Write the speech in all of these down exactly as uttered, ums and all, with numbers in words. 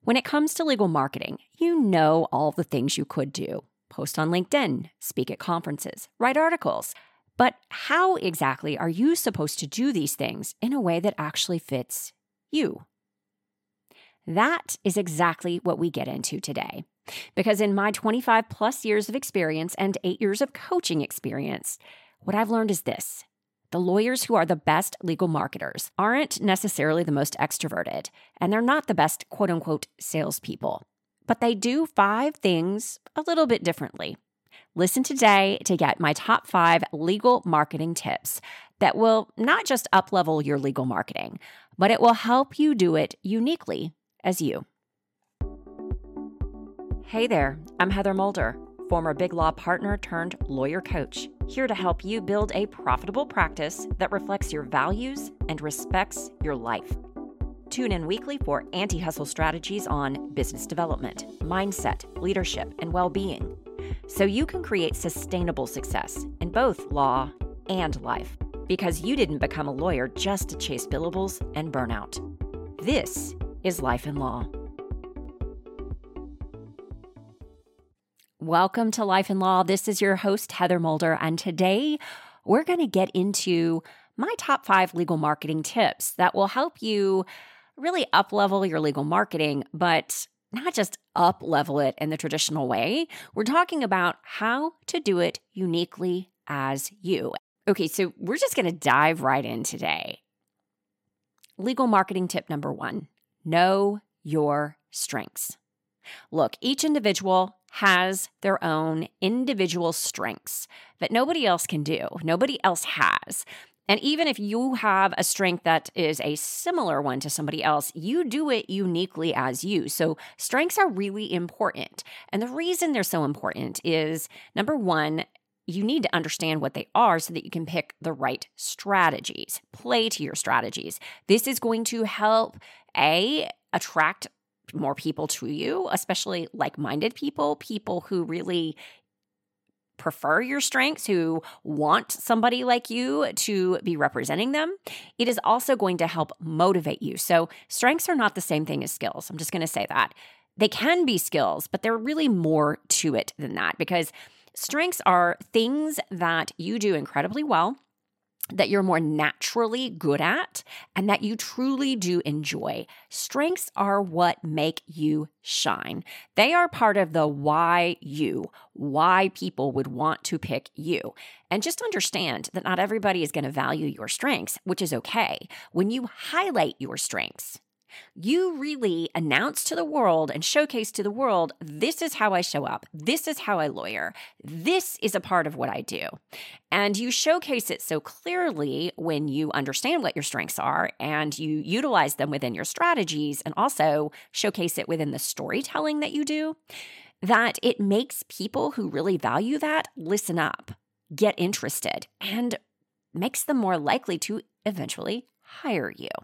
When it comes to legal marketing, you know all the things you could do. Post on LinkedIn, speak at conferences, write articles. But how exactly are you supposed to do these things in a way that actually fits you? That is exactly what we get into today. Because in my twenty-five plus years of experience and eight years of coaching experience, what I've learned is this. The lawyers who are the best legal marketers aren't necessarily the most extroverted, and they're not the best quote-unquote salespeople. But they do five things a little bit differently. Listen today to get my top five legal marketing tips that will not just up-level your legal marketing, but it will help you do it uniquely as you. Hey there, I'm Heather Mulder, former Big Law partner turned lawyer coach, here to help you build a profitable practice that reflects your values and respects your life. Tune in weekly for anti-hustle strategies on business development, mindset, leadership, and well-being, so you can create sustainable success in both law and life, because you didn't become a lawyer just to chase billables and burnout. This is Life in Law. Welcome to Life in Law. This is your host, Heather Mulder, and today we're going to get into my top five legal marketing tips that will help you really up-level your legal marketing, but not just up-level it in the traditional way. We're talking about how to do it uniquely as you. Okay, so we're just going to dive right in today. Legal marketing tip number one, know your strengths. Look, each individual has their own individual strengths that nobody else can do, nobody else has. And even if you have a strength that is a similar one to somebody else, you do it uniquely as you. So strengths are really important. And the reason they're so important is, number one, you need to understand what they are so that you can pick the right strategies, play to your strategies. This is going to help, A, attract more people to you, especially like-minded people, people who really prefer your strengths, who want somebody like you to be representing them. It is also going to help motivate you. So strengths are not the same thing as skills. I'm just going to say that. They can be skills, but they're really more to it than that, because strengths are things that you do incredibly well, that you're more naturally good at, and that you truly do enjoy. Strengths are what make you shine. They are part of the why you, why people would want to pick you. And just understand that not everybody is going to value your strengths, which is okay. When you highlight your strengths, you really announce to the world and showcase to the world, this is how I show up. This is how I lawyer. This is a part of what I do. And you showcase it so clearly when you understand what your strengths are and you utilize them within your strategies, and also showcase it within the storytelling that you do, that it makes people who really value that listen up, get interested, and makes them more likely to eventually hire you.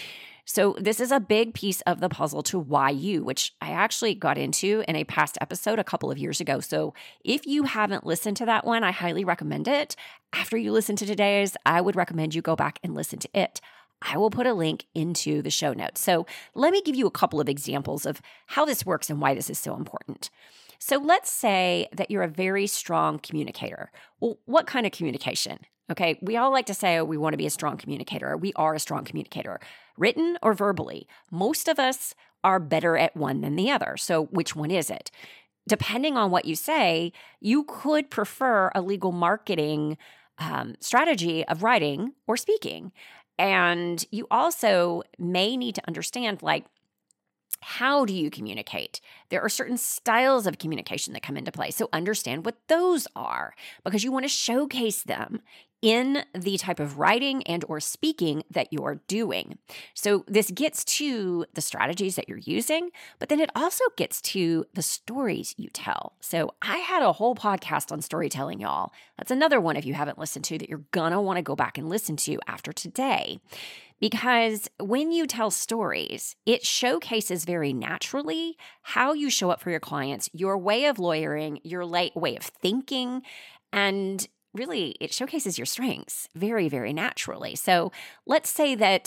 So this is a big piece of the puzzle to why you, which I actually got into in a past episode a couple of years ago. So if you haven't listened to that one, I highly recommend it. After you listen to today's, I would recommend you go back and listen to it. I will put a link into the show notes. So let me give you a couple of examples of how this works and why this is so important. So let's say that you're a very strong communicator. Well, what kind of communication? Okay, we all like to say, oh, we want to be a strong communicator. We are a strong communicator, written or verbally. Most of us are better at one than the other. So which one is it? Depending on what you say, you could prefer a legal marketing um, strategy of writing or speaking. And you also may need to understand, like, how do you communicate? There are certain styles of communication that come into play. So understand what those are, because you want to showcase them in the type of writing and or speaking that you're doing. So this gets to the strategies that you're using, but then it also gets to the stories you tell. So I had a whole podcast on storytelling, y'all. That's another one, if you haven't listened to, that you're gonna want to go back and listen to after today. Because when you tell stories, it showcases very naturally how you show up for your clients, your way of lawyering, your way of thinking, and really it showcases your strengths very, very naturally. So let's say that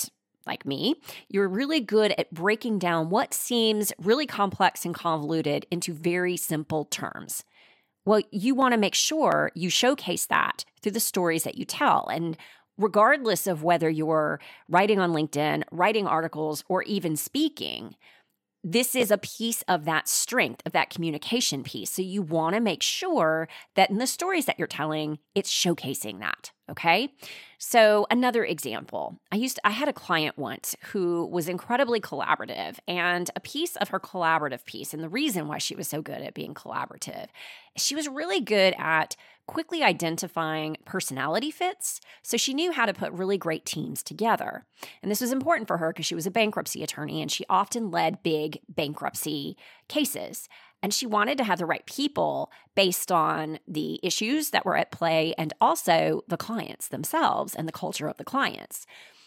like me, you're really good at breaking down what seems really complex and convoluted into very simple terms. Well, you want to make sure you showcase that through the stories that you tell. And regardless of whether you're writing on LinkedIn, writing articles, or even speaking, this is a piece of that strength, of that communication piece. So you want to make sure that in the stories that you're telling, it's showcasing that, okay? So another example, I used to, I had a client once who was incredibly collaborative, and a piece of her collaborative piece, and the reason why she was so good at being collaborative, she was really good at quickly identifying personality fits. So she knew how to put really great teams together. And this was important for her because she was a bankruptcy attorney and she often led big bankruptcy cases. And she wanted to have the right people based on the issues that were at play and also the clients themselves and the culture of the clients.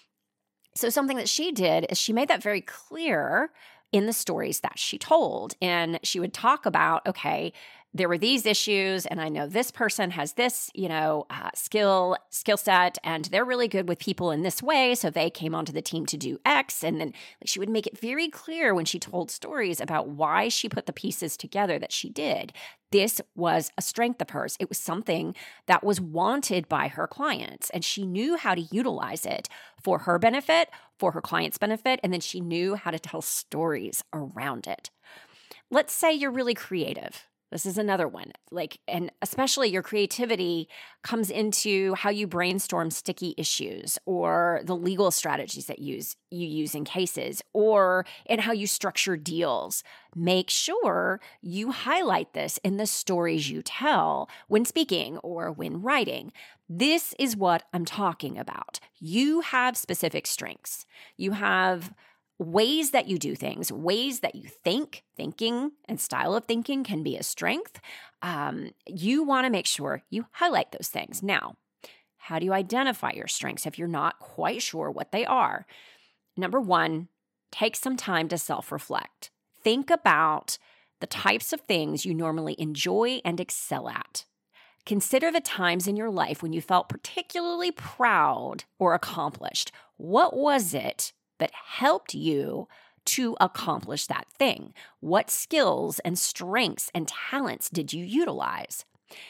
So something that she did is she made that very clear in the stories that she told. And she would talk about, okay, there were these issues, and I know this person has this, you know, uh, skill skill set, and they're really good with people in this way, so they came onto the team to do X. And then like, she would make it very clear when she told stories about why she put the pieces together that she did. This was a strength of hers. It was something that was wanted by her clients, and she knew how to utilize it for her benefit, for her clients' benefit, and then she knew how to tell stories around it. Let's say you're really creative. This is another one, like, and especially your creativity comes into how you brainstorm sticky issues or the legal strategies that use you use in cases or in how you structure deals. Make sure you highlight this in the stories you tell when speaking or when writing. This is what I'm talking about. You have specific strengths. You have ways that you do things, ways that you think, thinking and style of thinking can be a strength. Um, you want to make sure you highlight those things. Now, how do you identify your strengths if you're not quite sure what they are? Number one, take some time to self-reflect. Think about the types of things you normally enjoy and excel at. Consider the times in your life when you felt particularly proud or accomplished. What was it that helped you to accomplish that thing? What skills and strengths and talents did you utilize?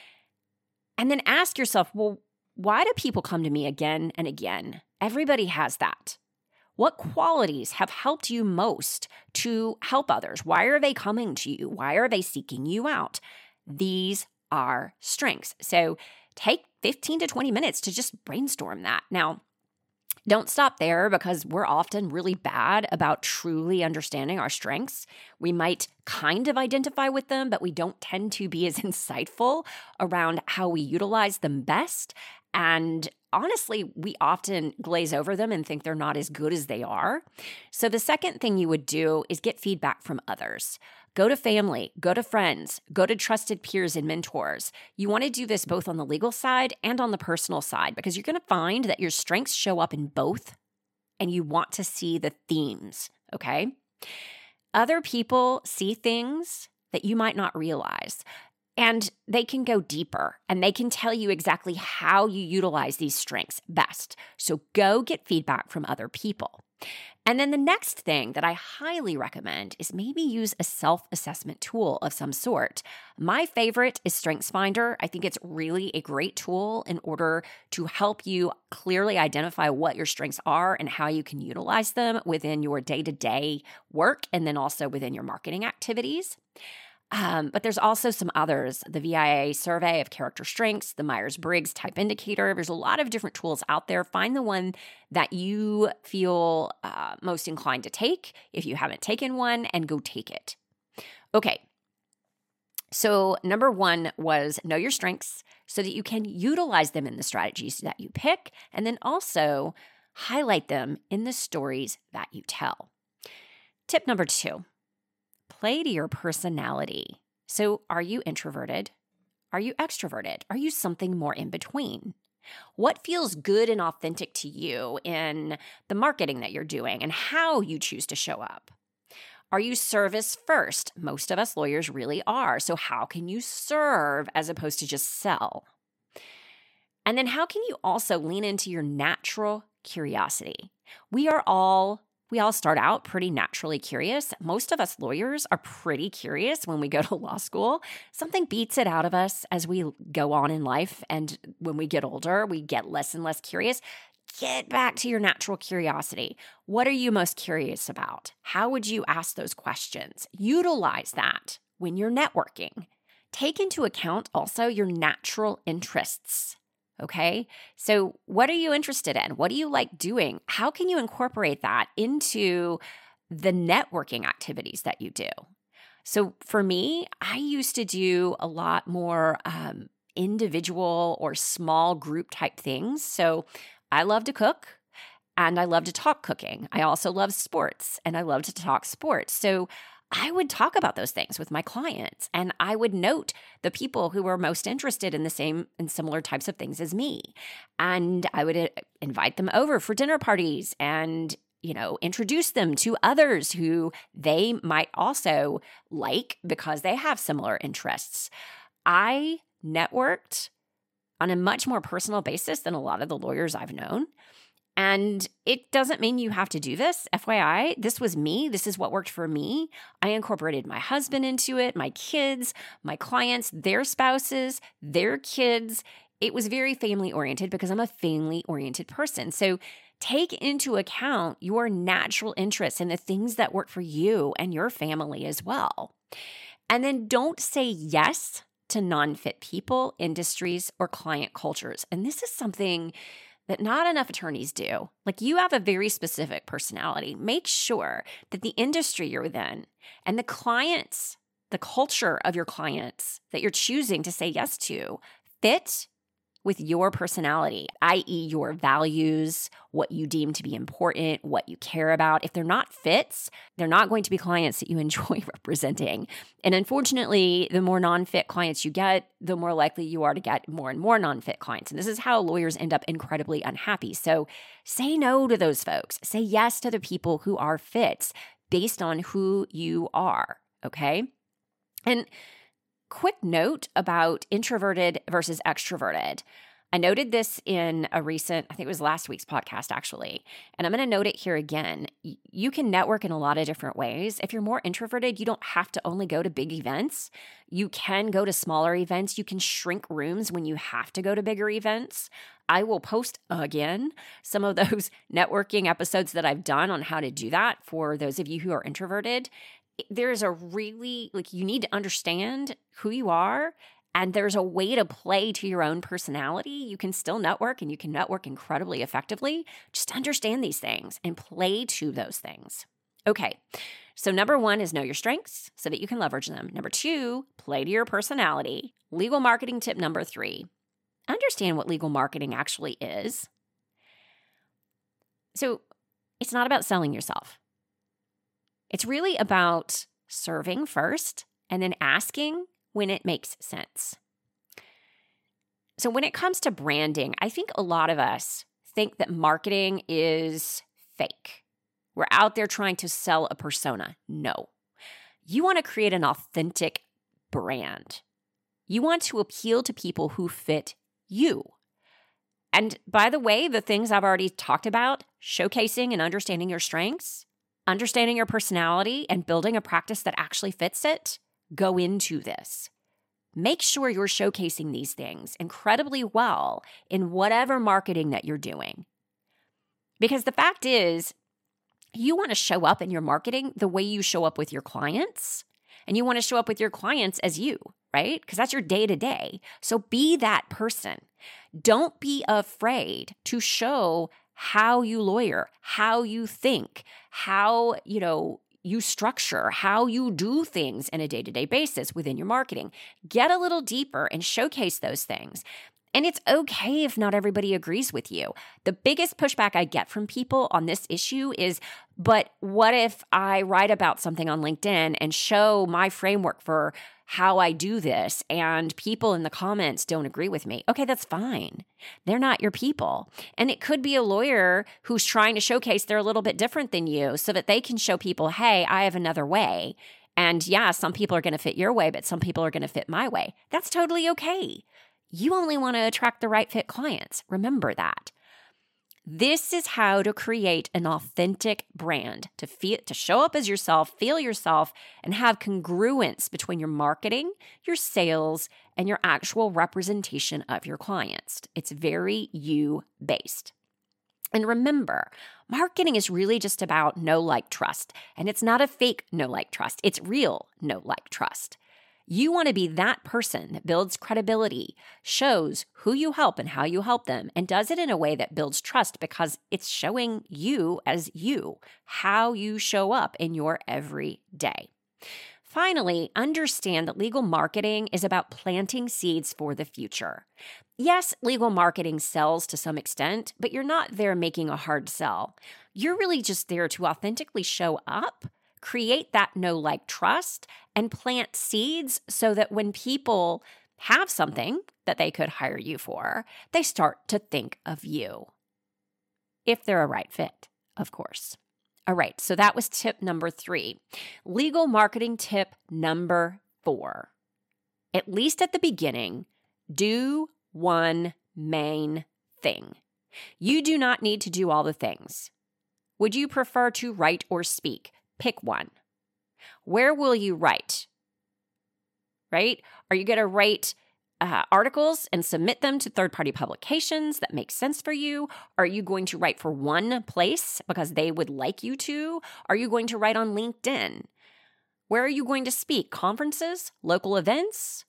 And then ask yourself, well, why do people come to me again and again? Everybody has that. What qualities have helped you most to help others? Why are they coming to you? Why are they seeking you out? These are strengths. So take fifteen to twenty minutes to just brainstorm that. Now, don't stop there because we're often really bad about truly understanding our strengths. We might kind of identify with them, but we don't tend to be as insightful around how we utilize them best. And honestly, we often glaze over them and think they're not as good as they are. So the second thing you would do is get feedback from others. Go to family, go to friends, go to trusted peers and mentors. You want to do this both on the legal side and on the personal side because you're going to find that your strengths show up in both and you want to see the themes, okay? Other people see things that you might not realize. And they can go deeper and they can tell you exactly how you utilize these strengths best. So go get feedback from other people. And then the next thing that I highly recommend is maybe use a self-assessment tool of some sort. My favorite is StrengthsFinder. I think it's really a great tool in order to help you clearly identify what your strengths are and how you can utilize them within your day-to-day work and then also within your marketing activities. Um, but there's also some others, the V I A survey of character strengths, the Myers-Briggs type indicator. There's a lot of different tools out there. Find the one that you feel uh, most inclined to take if you haven't taken one and go take it. Okay. So number one was know your strengths so that you can utilize them in the strategies that you pick and then also highlight them in the stories that you tell. Tip number two. Play to your personality. So are you introverted? Are you extroverted? Are you something more in between? What feels good and authentic to you in the marketing that you're doing and how you choose to show up? Are you service first? Most of us lawyers really are. So how can you serve as opposed to just sell? And then how can you also lean into your natural curiosity? We are all We all start out pretty naturally curious. Most of us lawyers are pretty curious when we go to law school. Something beats it out of us as we go on in life. And when we get older, we get less and less curious. Get back to your natural curiosity. What are you most curious about? How would you ask those questions? Utilize that when you're networking. Take into account also your natural interests. Okay, so what are you interested in? What do you like doing? How can you incorporate that into the networking activities that you do? So for me, I used to do a lot more um, individual or small group type things. So I love to cook and I love to talk cooking. I also love sports and I love to talk sports. So I would talk about those things with my clients and I would note the people who were most interested in the same and similar types of things as me. And I would invite them over for dinner parties and, you know, introduce them to others who they might also like because they have similar interests. I networked on a much more personal basis than a lot of the lawyers I've known. And it doesn't mean you have to do this. F Y I, this was me. This is what worked for me. I incorporated my husband into it, my kids, my clients, their spouses, their kids. It was very family oriented because I'm a family oriented person. So take into account your natural interests and the things that work for you and your family as well. And then don't say yes to non-fit people, industries, or client cultures. And this is something that not enough attorneys do. Like, you have a very specific personality. Make sure that the industry you're within and the clients, the culture of your clients that you're choosing to say yes to fit with your personality, that is your values, what you deem to be important, what you care about. If they're not fits, they're not going to be clients that you enjoy representing. And unfortunately, the more non-fit clients you get, the more likely you are to get more and more non-fit clients. And this is how lawyers end up incredibly unhappy. So say no to those folks. Say yes to the people who are fits based on who you are, okay? And quick note about introverted versus extroverted. I noted this in a recent, I think it was last week's podcast actually, and I'm going to note it here again. You can network in a lot of different ways. If you're more introverted, you don't have to only go to big events. You can go to smaller events. You can shrink rooms when you have to go to bigger events. I will post again some of those networking episodes that I've done on how to do that for those of you who are introverted. There's a really, like, you need to understand who you are, and there's a way to play to your own personality. You can still network, and you can network incredibly effectively. Just understand these things and play to those things. Okay, so number one is know your strengths so that you can leverage them. Number two, play to your personality. Legal marketing tip number three, understand what legal marketing actually is. So it's not about selling yourself. It's really about serving first and then asking when it makes sense. So when it comes to branding, I think a lot of us think that marketing is fake. We're out there trying to sell a persona. No. You want to create an authentic brand. You want to appeal to people who fit you. And by the way, the things I've already talked about, showcasing and understanding your strengths, understanding your personality, and building a practice that actually fits it, go into this. Make sure you're showcasing these things incredibly well in whatever marketing that you're doing. Because the fact is, you want to show up in your marketing the way you show up with your clients, and you want to show up with your clients as you, right? Because that's your day-to-day. So be that person. Don't be afraid to show how you lawyer, how you think, how, you know, you structure, how you do things in a day-to-day basis within your marketing. Get a little deeper and showcase those things. And it's okay if not everybody agrees with you. The biggest pushback I get from people on this issue is, but what if I write about something on LinkedIn and show my framework for how I do this and people in the comments don't agree with me? Okay, that's fine. They're not your people. And it could be a lawyer who's trying to showcase they're a little bit different than you so that they can show people, hey, I have another way. And yeah, some people are going to fit your way, but some people are going to fit my way. That's totally okay. You only want to attract the right fit clients. Remember that. This is how to create an authentic brand, to feel, to show up as yourself, feel yourself, and have congruence between your marketing, your sales, and your actual representation of your clients. It's very you-based. And remember, marketing is really just about know, like, trust. And it's not a fake know, like, trust. It's real know, like, trust. You want to be that person that builds credibility, shows who you help and how you help them, and does it in a way that builds trust because it's showing you as you, how you show up in your everyday. Finally, understand that legal marketing is about planting seeds for the future. Yes, legal marketing sells to some extent, but you're not there making a hard sell. You're really just there to authentically show up, create that know, like, trust, and plant seeds so that when people have something that they could hire you for, they start to think of you. If they're a right fit, of course. All right, so that was tip number three. Legal marketing tip number four. At least at the beginning, do one main thing. You do not need to do all the things. Would you prefer to write or speak? Pick one. Where will you write? Right? Are you going to write uh, articles and submit them to third-party publications that make sense for you? Are you going to write for one place because they would like you to? Are you going to write on LinkedIn? Where are you going to speak? Conferences? Local events?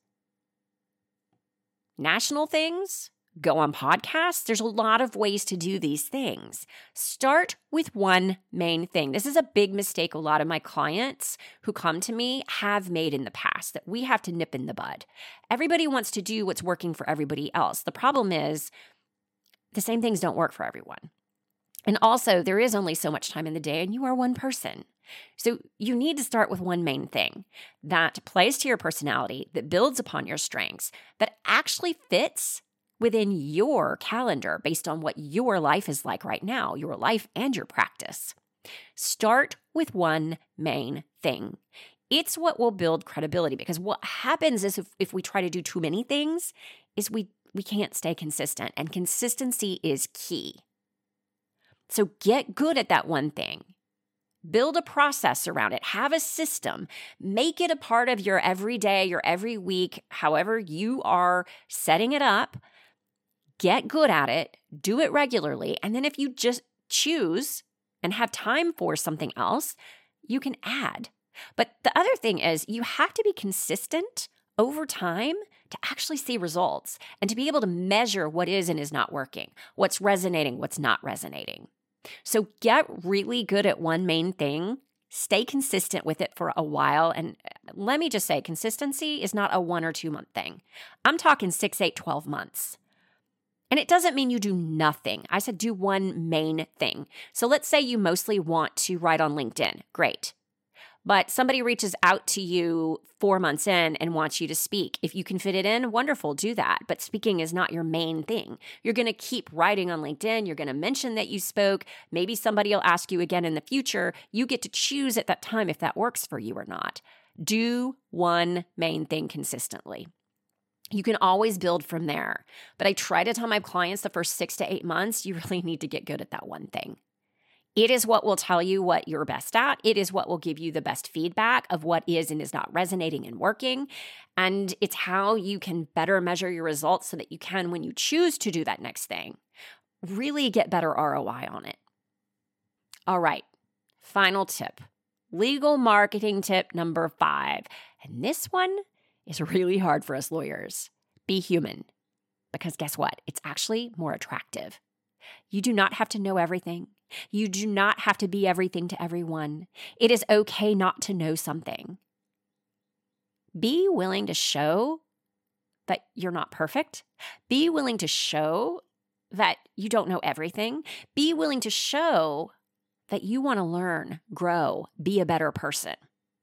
National things? Go on podcasts? There's a lot of ways to do these things. Start with one main thing. This is a big mistake a lot of my clients who come to me have made in the past that we have to nip in the bud. Everybody wants to do what's working for everybody else. The problem is the same things don't work for everyone. And also, there is only so much time in the day and you are one person. So you need to start with one main thing that plays to your personality, that builds upon your strengths, that actually fits within your calendar based on what your life is like right now, your life and your practice. Start with one main thing. It's what will build credibility because what happens is if, if we try to do too many things is we, we can't stay consistent, and consistency is key. So get good at that one thing. Build a process around it. Have a system. Make it a part of your everyday, your every week, however you are setting it up. Get good at it, do it regularly, and then if you just choose and have time for something else, you can add. But the other thing is you have to be consistent over time to actually see results and to be able to measure what is and is not working, what's resonating, what's not resonating. So get really good at one main thing. Stay consistent with it for a while. And let me just say, consistency is not a one or two month thing. I'm talking six, eight, twelve months. And it doesn't mean you do nothing. I said do one main thing. So let's say you mostly want to write on LinkedIn. Great. But somebody reaches out to you four months in and wants you to speak. If you can fit it in, wonderful, do that. But speaking is not your main thing. You're going to keep writing on LinkedIn. You're going to mention that you spoke. Maybe somebody will ask you again in the future. You get to choose at that time if that works for you or not. Do one main thing consistently. You can always build from there. But I try to tell my clients the first six to eight months, you really need to get good at that one thing. It is what will tell you what you're best at. It is what will give you the best feedback of what is and is not resonating and working. And it's how you can better measure your results so that you can, when you choose to do that next thing, really get better R O I on it. All right, final tip. Legal marketing tip number five. And this one is really hard for us lawyers. Be human. Because guess what? It's actually more attractive. You do not have to know everything. You do not have to be everything to everyone. It is okay not to know something. Be willing to show that you're not perfect. Be willing to show that you don't know everything. Be willing to show that you want to learn, grow, be a better person.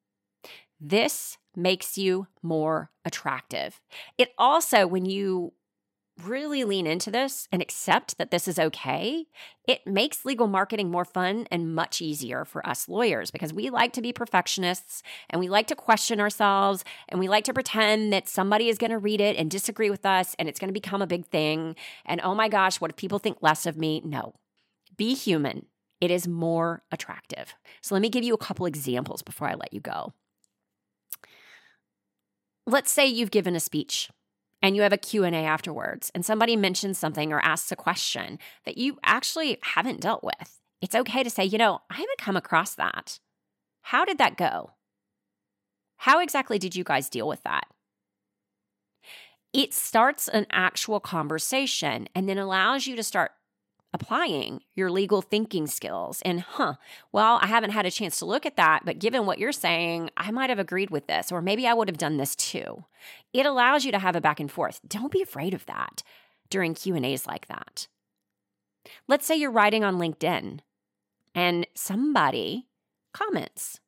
This makes you more attractive. It also, when you really lean into this and accept that this is okay, it makes legal marketing more fun and much easier for us lawyers because we like to be perfectionists and we like to question ourselves and we like to pretend that somebody is going to read it and disagree with us and it's going to become a big thing. And oh my gosh, what if people think less of me? No. Be human. It is more attractive. So let me give you a couple examples before I let you go. Let's say you've given a speech and you have a Q and A afterwards, and somebody mentions something or asks a question that you actually haven't dealt with. It's okay to say, you know, I haven't come across that. How did that go? How exactly did you guys deal with that? It starts an actual conversation and then allows you to start applying your legal thinking skills. And, huh, well, I haven't had a chance to look at that, but given what you're saying, I might have agreed with this, or maybe I would have done this too. It allows you to have a back and forth. Don't be afraid of that during Q and A's like that. Let's say you're writing on LinkedIn and somebody comments.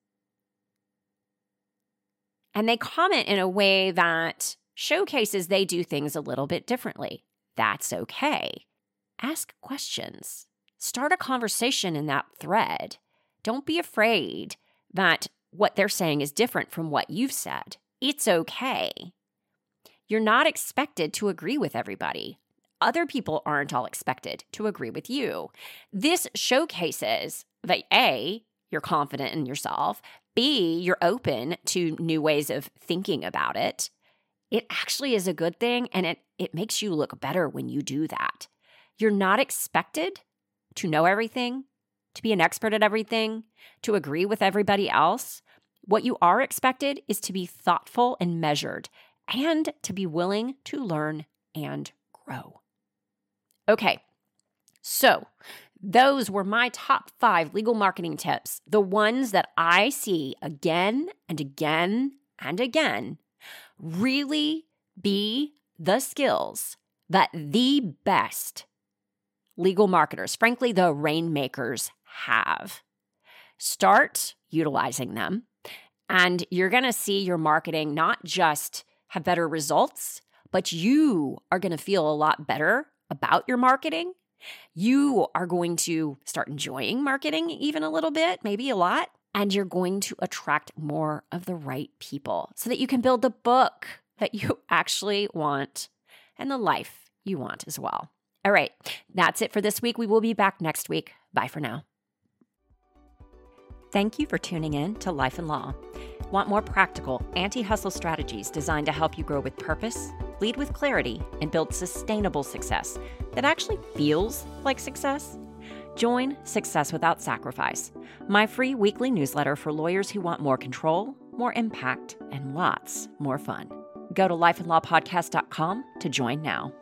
And they comment in a way that showcases they do things a little bit differently. That's okay. Ask questions. Start a conversation in that thread. Don't be afraid that what they're saying is different from what you've said. It's okay. You're not expected to agree with everybody. Other people aren't all expected to agree with you. This showcases that A, you're confident in yourself. B, you're open to new ways of thinking about it. It actually is a good thing, and it, it makes you look better when you do that. You're not expected to know everything, to be an expert at everything, to agree with everybody else. What you are expected is to be thoughtful and measured, and to be willing to learn and grow. Okay, so those were my top five legal marketing tips, the ones that I see again and again and again really be the skills that the best legal marketers, frankly, the rainmakers, have. Start utilizing them, and you're going to see your marketing not just have better results, but you are going to feel a lot better about your marketing. You are going to start enjoying marketing even a little bit, maybe a lot, and you're going to attract more of the right people so that you can build the book that you actually want and the life you want as well. All right, that's it for this week. We will be back next week. Bye for now. Thank you for tuning in to Life and Law. Want more practical anti-hustle strategies designed to help you grow with purpose, lead with clarity, and build sustainable success that actually feels like success? Join Success Without Sacrifice, my free weekly newsletter for lawyers who want more control, more impact, and lots more fun. Go to life and law podcast dot com to join now.